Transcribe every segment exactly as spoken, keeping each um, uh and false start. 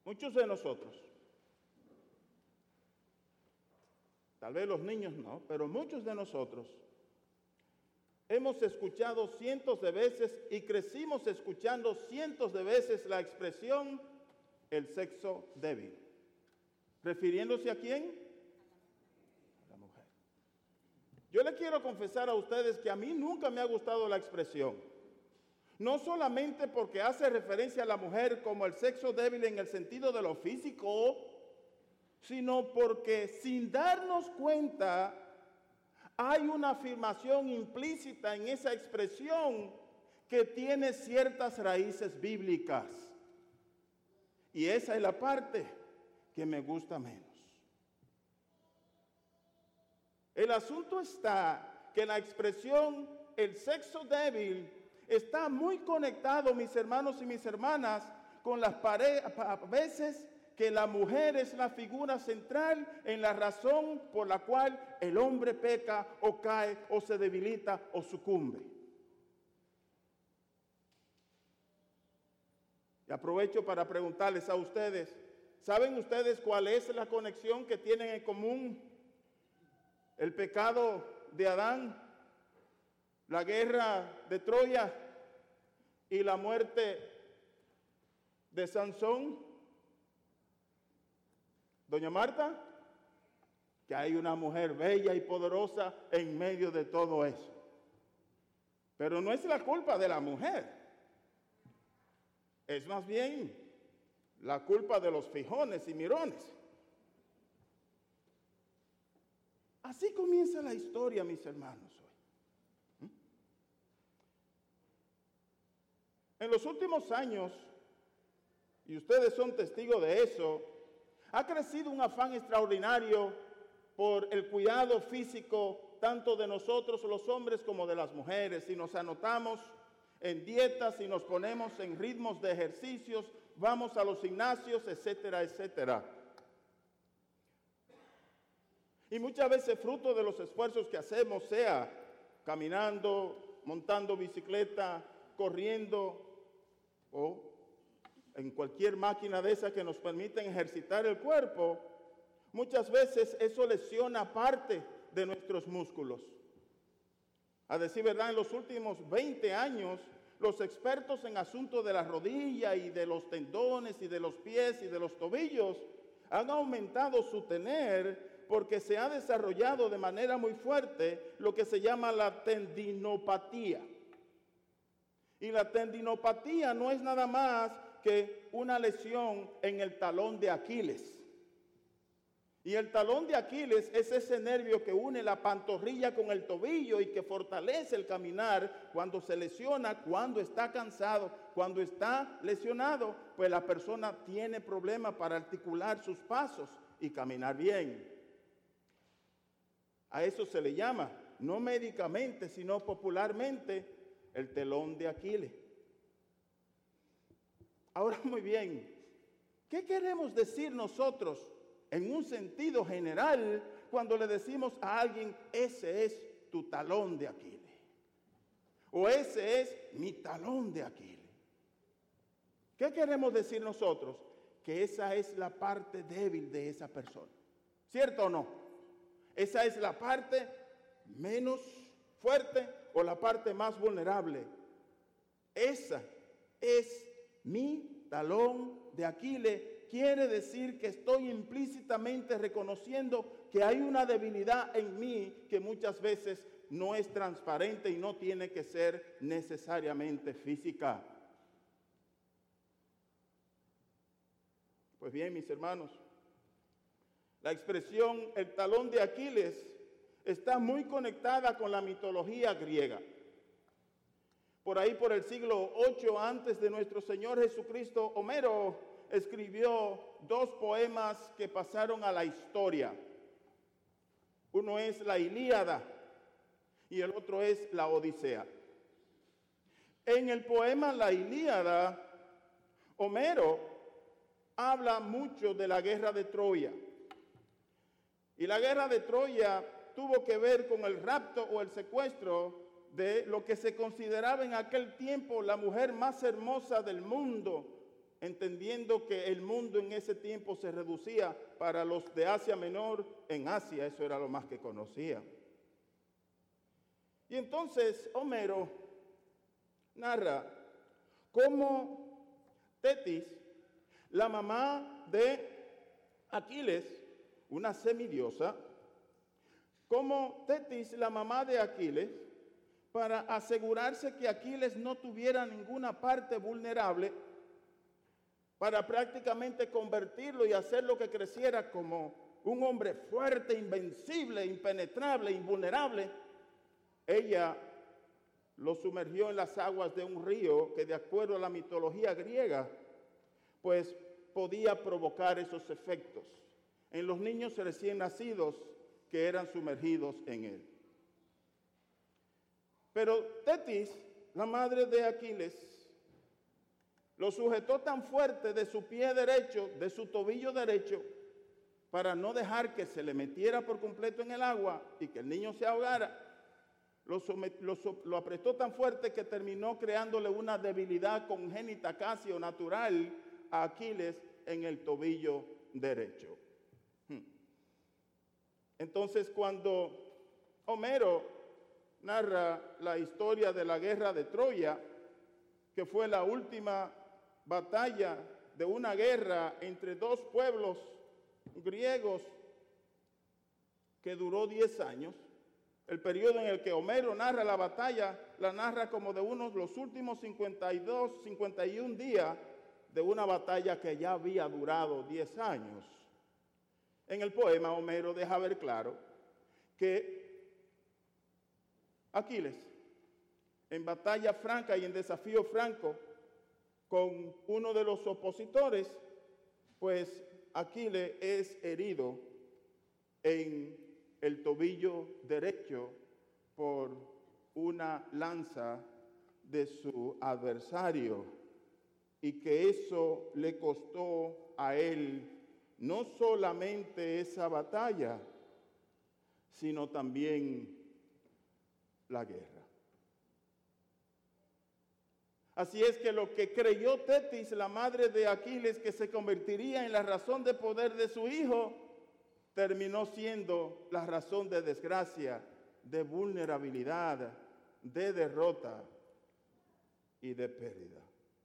Muchos de nosotros, tal vez los niños no, pero muchos de nosotros hemos escuchado cientos de veces y crecimos escuchando cientos de veces la expresión el sexo débil. ¿Refiriéndose a quién? A la mujer. Yo le quiero confesar a ustedes que a mí nunca me ha gustado la expresión. No solamente porque hace referencia a la mujer como el sexo débil en el sentido de lo físico, sino porque sin darnos cuenta hay una afirmación implícita en esa expresión que tiene ciertas raíces bíblicas. Y esa es la parte que me gusta menos. El asunto está que la expresión el sexo débil está muy conectado, mis hermanos y mis hermanas, con las parejas, a veces que la mujer es la figura central en la razón por la cual el hombre peca o cae o se debilita o sucumbe. Y aprovecho para preguntarles a ustedes, ¿saben ustedes cuál es la conexión que tienen en común el pecado de Adán, la guerra de Troya y la muerte de Sansón? Doña Marta, que hay una mujer bella y poderosa en medio de todo eso. Pero no es la culpa de la mujer. Es más bien la culpa de los fijones y mirones. Así comienza la historia, mis hermanos, hoy. ¿Mm? En los últimos años, y ustedes son testigos de eso, ha crecido un afán extraordinario por el cuidado físico tanto de nosotros los hombres como de las mujeres. Y nos anotamos en dietas y nos ponemos en ritmos de ejercicios, vamos a los gimnasios, etcétera, etcétera. Y muchas veces fruto de los esfuerzos que hacemos, sea caminando, montando bicicleta, corriendo o en cualquier máquina de esas que nos permiten ejercitar el cuerpo, muchas veces eso lesiona parte de nuestros músculos. A decir verdad, en los últimos veinte años, los expertos en asuntos de la rodilla y de los tendones y de los pies y de los tobillos han aumentado su tener porque se ha desarrollado de manera muy fuerte lo que se llama la tendinopatía. Y la tendinopatía no es nada más que una lesión en el talón de Aquiles. Y el talón de Aquiles es ese nervio que une la pantorrilla con el tobillo y que fortalece el caminar cuando se lesiona, cuando está cansado, cuando está lesionado, pues la persona tiene problemas para articular sus pasos y caminar bien. A eso se le llama, no médicamente, sino popularmente, el talón de Aquiles. Ahora, muy bien, ¿qué queremos decir nosotros en un sentido general cuando le decimos a alguien, ese es tu talón de Aquiles? O ese es mi talón de Aquiles. ¿Qué queremos decir nosotros? Que esa es la parte débil de esa persona. ¿Cierto o no? Esa es la parte menos fuerte o la parte más vulnerable. Esa es mi talón de Aquiles. Quiere decir que estoy implícitamente reconociendo que hay una debilidad en mí que muchas veces no es transparente y no tiene que ser necesariamente física. Pues bien, mis hermanos, la expresión el talón de Aquiles está muy conectada con la mitología griega. Por ahí, por el siglo ocho antes de nuestro Señor Jesucristo, Homero escribió dos poemas que pasaron a la historia. Uno es la Ilíada y el otro es la Odisea. En el poema La Ilíada, Homero habla mucho de la guerra de Troya. Y la guerra de Troya tuvo que ver con el rapto o el secuestro de lo que se consideraba en aquel tiempo la mujer más hermosa del mundo, entendiendo que el mundo en ese tiempo se reducía para los de Asia Menor, en Asia eso era lo más que conocían. Y entonces Homero narra cómo Tetis, la mamá de Aquiles, una semidiosa, como Tetis, la mamá de Aquiles, para asegurarse que Aquiles no tuviera ninguna parte vulnerable, para prácticamente convertirlo y hacerlo que creciera como un hombre fuerte, invencible, impenetrable, invulnerable, ella lo sumergió en las aguas de un río que, de acuerdo a la mitología griega, pues podía provocar esos efectos en los niños recién nacidos que eran sumergidos en él. Pero Tetis, la madre de Aquiles, lo sujetó tan fuerte de su pie derecho, de su tobillo derecho, para no dejar que se le metiera por completo en el agua y que el niño se ahogara. Lo, somet, lo, lo apretó tan fuerte que terminó creándole una debilidad congénita casi o natural a Aquiles en el tobillo derecho. Entonces, cuando Homero narra la historia de la guerra de Troya, que fue la última batalla de una guerra entre dos pueblos griegos que duró diez años, el periodo en el que Homero narra la batalla, la narra como de unos los últimos cincuenta y dos, cincuenta y uno días de una batalla que ya había durado diez años. En el poema, Homero deja ver claro que Aquiles, en batalla franca y en desafío franco con uno de los opositores, pues Aquiles es herido en el tobillo derecho por una lanza de su adversario, y que eso le costó a él no solamente esa batalla, sino también la guerra. Así es que lo que creyó Tetis, la madre de Aquiles, que se convertiría en la razón de poder de su hijo, terminó siendo la razón de desgracia, de vulnerabilidad, de derrota y de pérdida.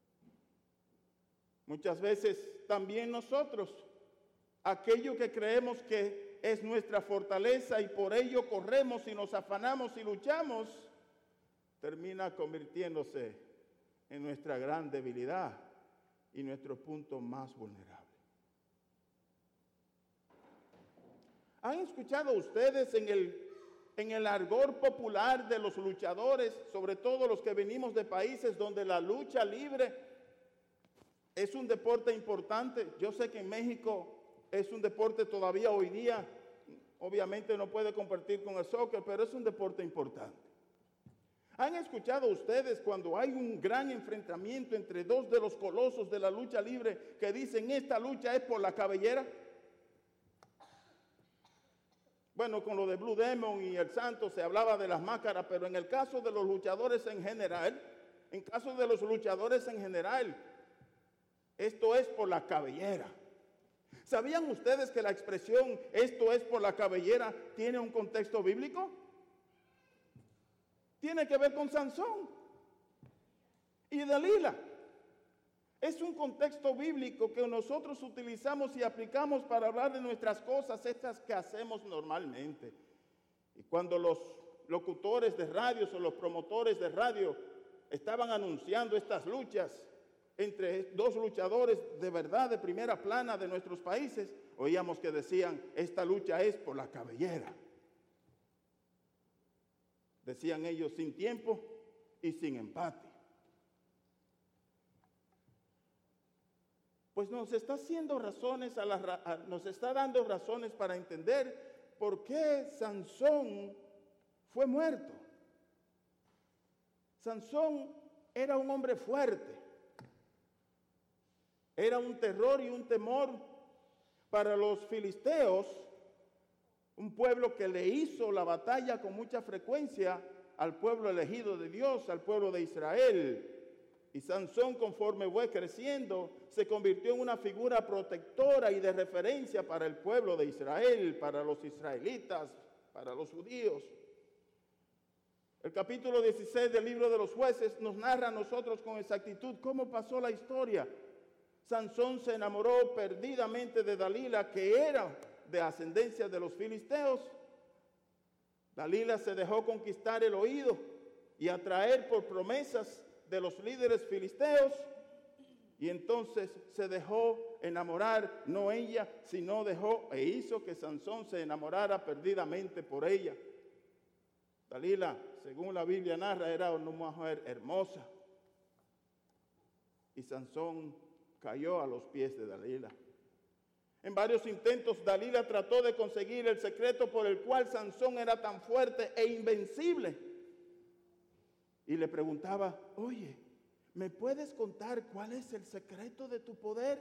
Muchas veces también nosotros, aquello que creemos que es nuestra fortaleza y por ello corremos y nos afanamos y luchamos, termina convirtiéndose en nuestra gran debilidad y nuestro punto más vulnerable. ¿Han escuchado ustedes en el, en el argot popular de los luchadores, sobre todo los que venimos de países donde la lucha libre es un deporte importante? Yo sé que en México es un deporte todavía hoy día, obviamente no puede competir con el soccer, pero es un deporte importante. ¿Han escuchado ustedes cuando hay un gran enfrentamiento entre dos de los colosos de la lucha libre que dicen esta lucha es por la cabellera? Bueno, con lo de Blue Demon y el Santo se hablaba de las máscaras, pero en el caso de los luchadores en general, en caso de los luchadores en general, esto es por la cabellera. ¿Sabían ustedes que la expresión esto es por la cabellera tiene un contexto bíblico? Tiene que ver con Sansón y Dalila. Es un contexto bíblico que nosotros utilizamos y aplicamos para hablar de nuestras cosas, estas que hacemos normalmente. Y cuando los locutores de radio o los promotores de radio estaban anunciando estas luchas entre dos luchadores de verdad de primera plana de nuestros países, oíamos que decían, esta lucha es por la cabellera. Decían ellos, sin tiempo y sin empate. Pues nos está haciendo razones, a la, a, nos está dando razones para entender por qué Sansón fue muerto. Sansón era un hombre fuerte. Era un terror y un temor para los filisteos, un pueblo que le hizo la batalla con mucha frecuencia al pueblo elegido de Dios, al pueblo de Israel. Y Sansón, conforme fue creciendo, se convirtió en una figura protectora y de referencia para el pueblo de Israel, para los israelitas, para los judíos. El capítulo dieciséis del libro de los Jueces nos narra a nosotros con exactitud cómo pasó la historia. Sansón se enamoró perdidamente de Dalila, que era de ascendencia de los filisteos. Dalila se dejó conquistar el oído y atraer por promesas de los líderes filisteos, y entonces se dejó enamorar, no ella, sino dejó e hizo que Sansón se enamorara perdidamente por ella. Dalila, según la Biblia narra, era una mujer hermosa, y Sansón cayó a los pies de Dalila. En varios intentos, Dalila trató de conseguir el secreto por el cual Sansón era tan fuerte e invencible. Y le preguntaba, oye, ¿me puedes contar cuál es el secreto de tu poder?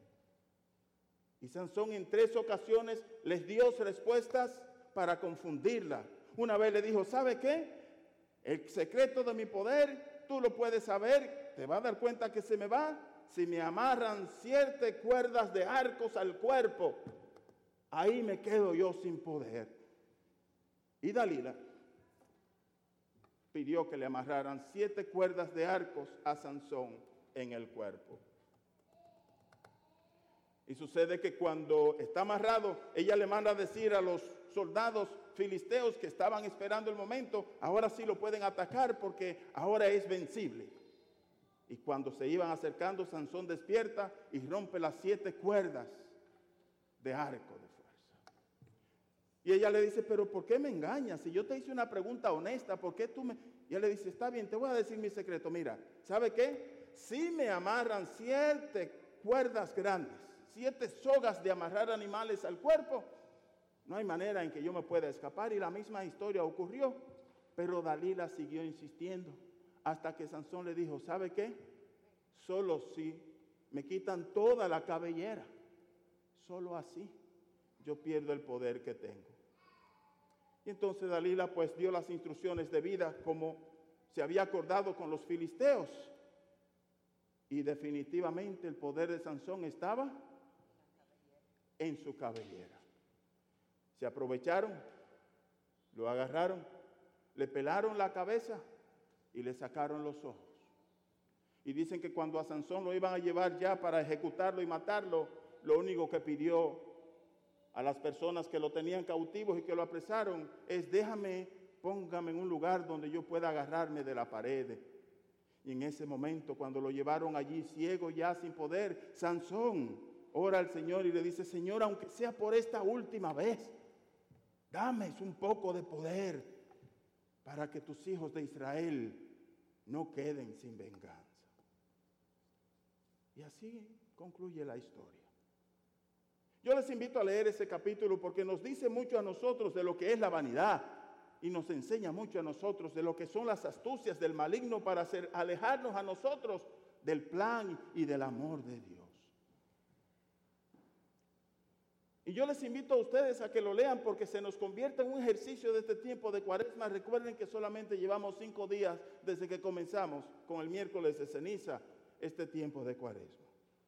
Y Sansón en tres ocasiones les dio respuestas para confundirla. Una vez le dijo, ¿sabe qué? El secreto de mi poder, tú lo puedes saber, te vas a dar cuenta que se me va si me amarran siete cuerdas de arcos al cuerpo. Ahí me quedo yo sin poder. Y Dalila pidió que le amarraran siete cuerdas de arcos a Sansón en el cuerpo. Y sucede que cuando está amarrado, ella le manda a decir a los soldados filisteos que estaban esperando el momento, ahora sí lo pueden atacar porque ahora es vencible. Y cuando se iban acercando, Sansón despierta y rompe las siete cuerdas de arco de fuerza. Y ella le dice, pero ¿por qué me engañas? Si yo te hice una pregunta honesta, ¿por qué tú me...? Y él le dice, está bien, te voy a decir mi secreto. Mira, ¿sabe qué? Si me amarran siete cuerdas grandes, siete sogas de amarrar animales al cuerpo, no hay manera en que yo me pueda escapar. Y la misma historia ocurrió. Pero Dalila siguió insistiendo hasta que Sansón le dijo, ¿sabe qué? Solo si me quitan toda la cabellera, solo así yo pierdo el poder que tengo. Y entonces Dalila pues dio las instrucciones de vida como se había acordado con los filisteos. Y definitivamente el poder de Sansón estaba en su cabellera. Se aprovecharon, lo agarraron, le pelaron la cabeza y le sacaron los ojos. Y dicen que cuando a Sansón lo iban a llevar ya para ejecutarlo y matarlo, lo único que pidió a las personas que lo tenían cautivos y que lo apresaron es, déjame, póngame en un lugar donde yo pueda agarrarme de la pared. Y en ese momento, cuando lo llevaron allí ciego, ya sin poder, Sansón ora al Señor y le dice, Señor, aunque sea por esta última vez, dame un poco de poder para que tus hijos de Israel no queden sin venganza. Y así concluye la historia. Yo les invito a leer ese capítulo porque nos dice mucho a nosotros de lo que es la vanidad y nos enseña mucho a nosotros de lo que son las astucias del maligno para hacer, alejarnos a nosotros del plan y del amor de Dios. Y yo les invito a ustedes a que lo lean porque se nos convierte en un ejercicio de este tiempo de Cuaresma. Recuerden que solamente llevamos cinco días desde que comenzamos con el miércoles de ceniza este tiempo de Cuaresma.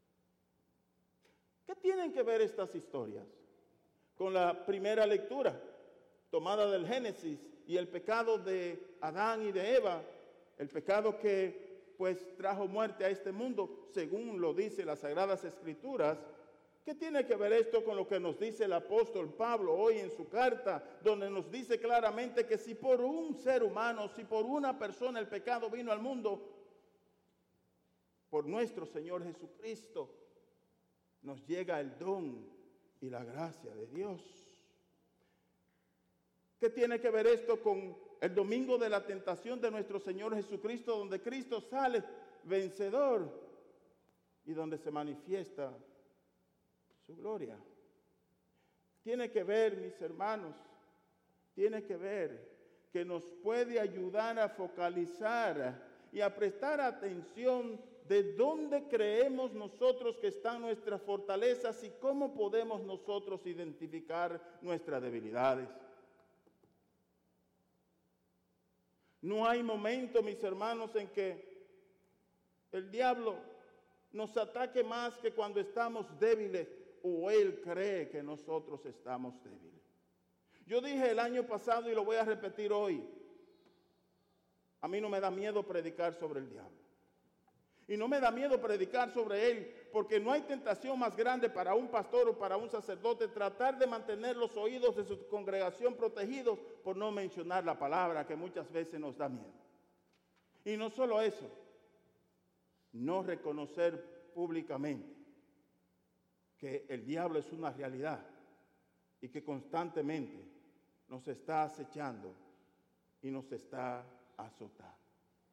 ¿Qué tienen que ver estas historias con la primera lectura tomada del Génesis y el pecado de Adán y de Eva? El pecado que pues trajo muerte a este mundo, según lo dice las Sagradas Escrituras. ¿Qué tiene que ver esto con lo que nos dice el apóstol Pablo hoy en su carta, donde nos dice claramente que si por un ser humano, si por una persona el pecado vino al mundo, por nuestro Señor Jesucristo, nos llega el don y la gracia de Dios? ¿Qué tiene que ver esto con el domingo de la tentación de nuestro Señor Jesucristo, donde Cristo sale vencedor y donde se manifiesta su gloria? Tiene que ver, mis hermanos, tiene que ver que nos puede ayudar a focalizar y a prestar atención de dónde creemos nosotros que están nuestras fortalezas y cómo podemos nosotros identificar nuestras debilidades. No hay momento, mis hermanos, en que el diablo nos ataque más que cuando estamos débiles o él cree que nosotros estamos débiles. Yo dije el año pasado y lo voy a repetir hoy, a mí no me da miedo predicar sobre el diablo. Y no me da miedo predicar sobre él, porque no hay tentación más grande para un pastor o para un sacerdote tratar de mantener los oídos de su congregación protegidos por no mencionar la palabra que muchas veces nos da miedo. Y no solo eso, no reconocer públicamente que el diablo es una realidad y que constantemente nos está acechando y nos está azotando.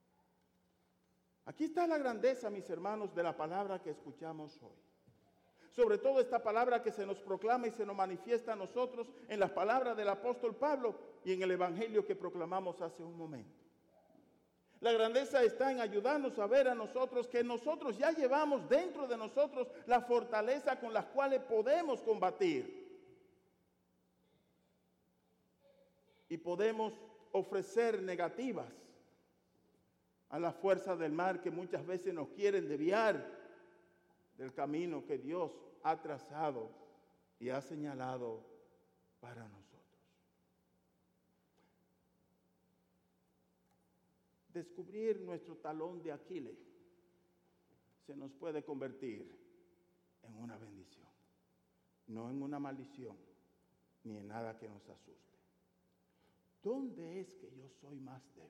Aquí está la grandeza, mis hermanos, de la palabra que escuchamos hoy. Sobre todo esta palabra que se nos proclama y se nos manifiesta a nosotros en las palabras del apóstol Pablo y en el evangelio que proclamamos hace un momento. La grandeza está en ayudarnos a ver a nosotros que nosotros ya llevamos dentro de nosotros la fortaleza con la cual podemos combatir. Y podemos ofrecer negativas a la fuerza del mal que muchas veces nos quieren desviar del camino que Dios ha trazado y ha señalado para nosotros. Descubrir nuestro talón de Aquiles se nos puede convertir en una bendición, no en una maldición, ni en nada que nos asuste. ¿Dónde es que yo soy más débil?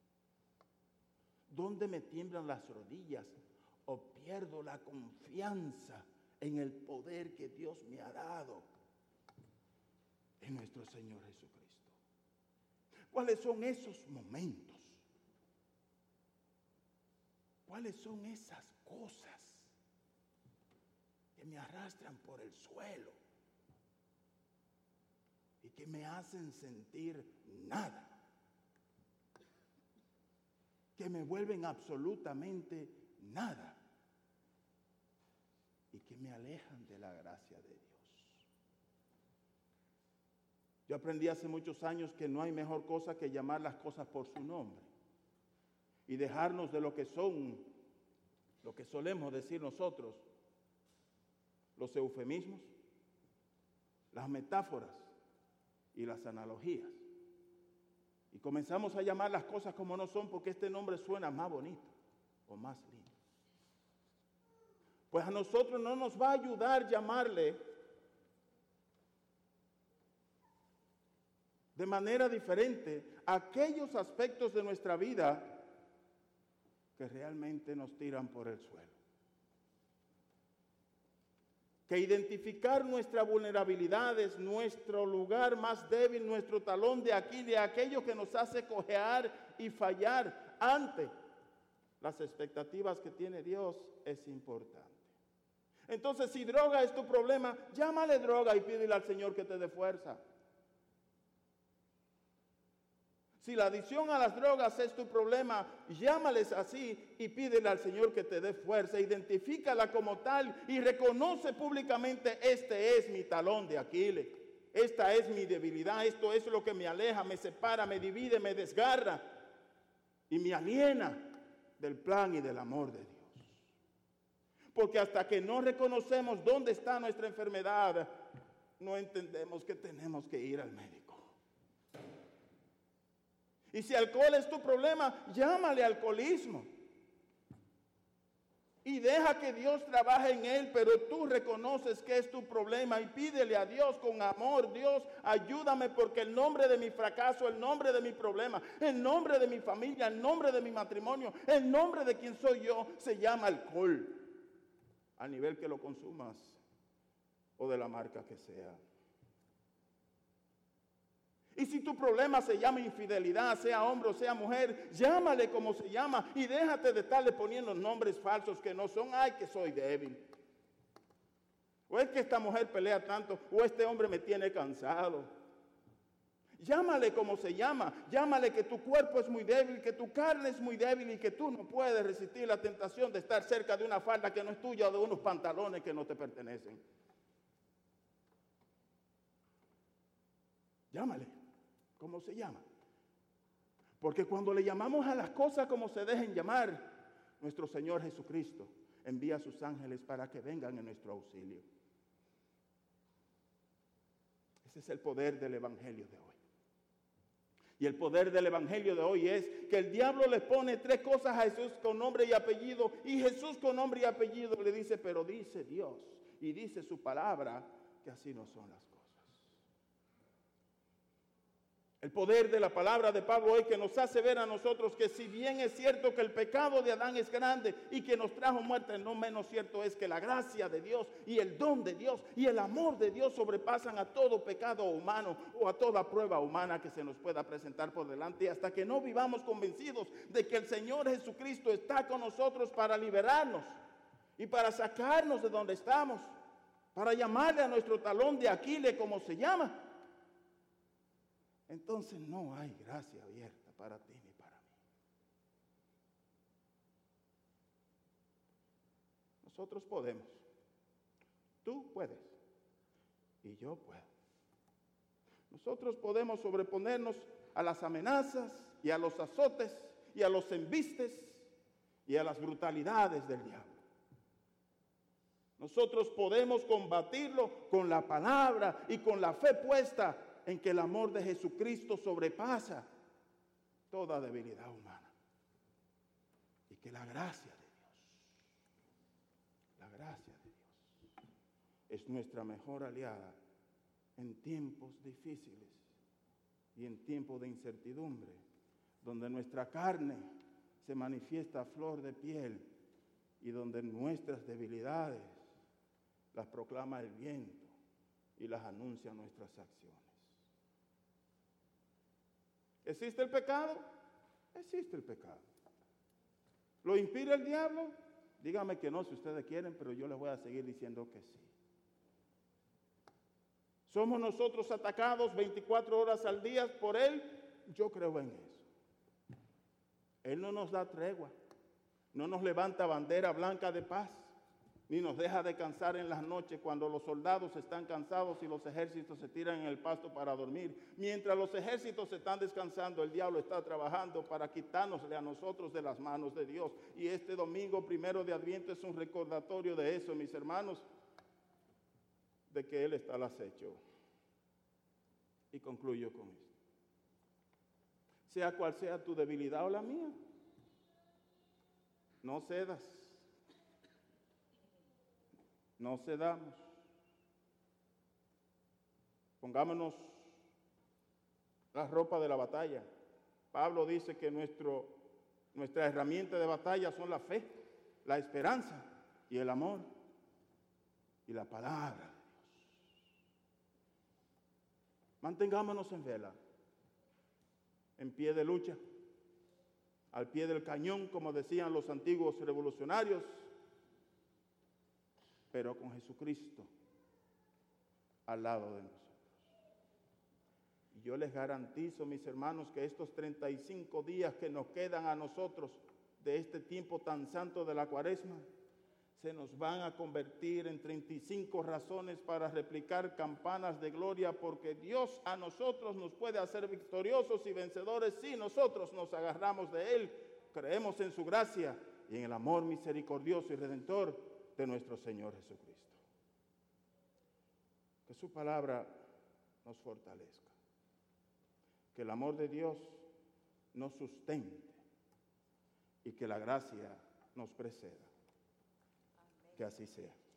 ¿Dónde me tiemblan las rodillas o pierdo la confianza en el poder que Dios me ha dado en nuestro Señor Jesucristo? ¿Cuáles son esos momentos? ¿Cuáles son esas cosas que me arrastran por el suelo y que me hacen sentir nada? Que me vuelven absolutamente nada y que me alejan de la gracia de Dios. Yo aprendí hace muchos años que no hay mejor cosa que llamar las cosas por su nombre y dejarnos de lo que son, lo que solemos decir nosotros, los eufemismos, las metáforas y las analogías. Y comenzamos a llamar las cosas como no son porque este nombre suena más bonito o más lindo. Pues a nosotros no nos va a ayudar llamarle de manera diferente a aquellos aspectos de nuestra vida que realmente nos tiran por el suelo. Que identificar nuestras vulnerabilidades, nuestro lugar más débil, nuestro talón de Aquiles, aquello que nos hace cojear y fallar ante las expectativas que tiene Dios, es importante. Entonces, si droga es tu problema, llámale droga y pídele al Señor que te dé fuerza. Si la adicción a las drogas es tu problema, llámales así y pídele al Señor que te dé fuerza. Identifícala como tal y reconoce públicamente: este es mi talón de Aquiles, esta es mi debilidad, esto es lo que me aleja, me separa, me divide, me desgarra y me aliena del plan y del amor de Dios. Porque hasta que no reconocemos dónde está nuestra enfermedad, no entendemos que tenemos que ir al médico. Y si alcohol es tu problema, llámale alcoholismo. Y deja que Dios trabaje en él, pero tú reconoces que es tu problema y pídele a Dios con amor: Dios, ayúdame, porque el nombre de mi fracaso, el nombre de mi problema, el nombre de mi familia, el nombre de mi matrimonio, el nombre de quien soy yo, se llama alcohol. A nivel que lo consumas o de la marca que sea. Y si tu problema se llama infidelidad, sea hombre o sea mujer, llámale como se llama y déjate de estarle poniendo nombres falsos que no son. Ay, que soy débil. O es que esta mujer pelea tanto, o este hombre me tiene cansado. Llámale como se llama. Llámale que tu cuerpo es muy débil, que tu carne es muy débil y que tú no puedes resistir la tentación de estar cerca de una falda que no es tuya o de unos pantalones que no te pertenecen. Llámale como se llama. Porque cuando le llamamos a las cosas como se dejen llamar, nuestro Señor Jesucristo envía a sus ángeles para que vengan en nuestro auxilio. Ese es el poder del Evangelio de hoy. Y el poder del Evangelio de hoy es que el diablo le pone tres cosas a Jesús con nombre y apellido, y Jesús con nombre y apellido le dice, pero dice Dios y dice su palabra que así no son las cosas. El poder de la palabra de Pablo hoy que nos hace ver a nosotros que si bien es cierto que el pecado de Adán es grande y que nos trajo muerte, no menos cierto es que la gracia de Dios y el don de Dios y el amor de Dios sobrepasan a todo pecado humano o a toda prueba humana que se nos pueda presentar por delante. Y hasta que no vivamos convencidos de que el Señor Jesucristo está con nosotros para liberarnos y para sacarnos de donde estamos, para llamarle a nuestro talón de Aquiles como se llama, entonces no hay gracia abierta para ti ni para mí. Nosotros podemos. Tú puedes. Y yo puedo. Nosotros podemos sobreponernos a las amenazas y a los azotes y a los embistes y a las brutalidades del diablo. Nosotros podemos combatirlo con la palabra y con la fe puesta en que el amor de Jesucristo sobrepasa toda debilidad humana. Y que la gracia de Dios, la gracia de Dios, es nuestra mejor aliada en tiempos difíciles y en tiempos de incertidumbre, donde nuestra carne se manifiesta a flor de piel y donde nuestras debilidades las proclama el viento y las anuncia nuestras acciones. ¿Existe el pecado? Existe el pecado. ¿Lo inspira el diablo? Díganme que no si ustedes quieren, pero yo les voy a seguir diciendo que sí. ¿Somos nosotros atacados veinticuatro horas al día por él? Yo creo en eso. Él no nos da tregua, no nos levanta bandera blanca de paz, ni nos deja descansar en las noches cuando los soldados están cansados y los ejércitos se tiran en el pasto para dormir. Mientras los ejércitos están descansando, el diablo está trabajando para quitárnosle a nosotros de las manos de Dios. Y este domingo primero de Adviento es un recordatorio de eso, mis hermanos, de que Él está al acecho. Y concluyo con esto. Sea cual sea tu debilidad o la mía, no cedas. No cedamos. Pongámonos la ropa de la batalla. Pablo dice que nuestro, nuestra herramienta de batalla son la fe, la esperanza y el amor y la palabra de Dios. Mantengámonos en vela, en pie de lucha, al pie del cañón, como decían los antiguos revolucionarios, pero con Jesucristo al lado de nosotros. Y yo les garantizo, mis hermanos, que estos treinta y cinco días que nos quedan a nosotros de este tiempo tan santo de la Cuaresma, se nos van a convertir en treinta y cinco razones para replicar campanas de gloria, porque Dios a nosotros nos puede hacer victoriosos y vencedores si nosotros nos agarramos de Él, creemos en su gracia y en el amor misericordioso y redentor de nuestro Señor Jesucristo. Que su palabra nos fortalezca. Que el amor de Dios nos sustente y que la gracia nos preceda. Que así sea.